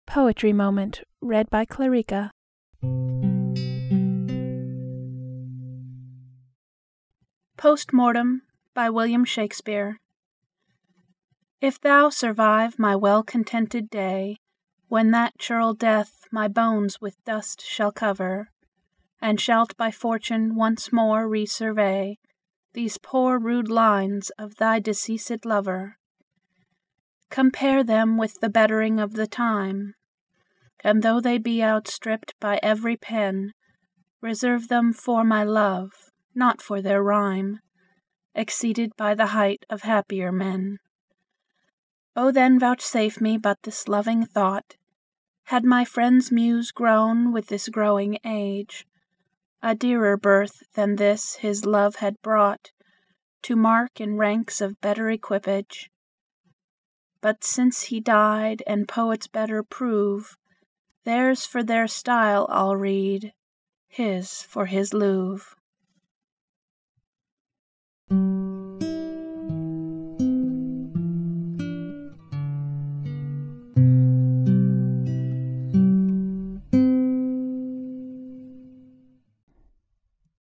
Poetry Moment. Read by Clarica. Post Mortem by William Shakespeare. If thou survive my well-contented day, when that churl Death my bones with dust shall cover, and shalt by fortune once more resurvey these poor rude lines of thy deceased lover, compare them with the bettering of the time, and though they be outstripped by every pen, reserve them for my love, not for their rhyme, exceeded by the height of happier men. O then vouchsafe me but this loving thought: had my friend's muse grown with this growing age, a dearer birth than this his love had brought, to mark in ranks of better equipage. But since he died, and poets better prove, theirs for their style I'll read, his for his Louvre.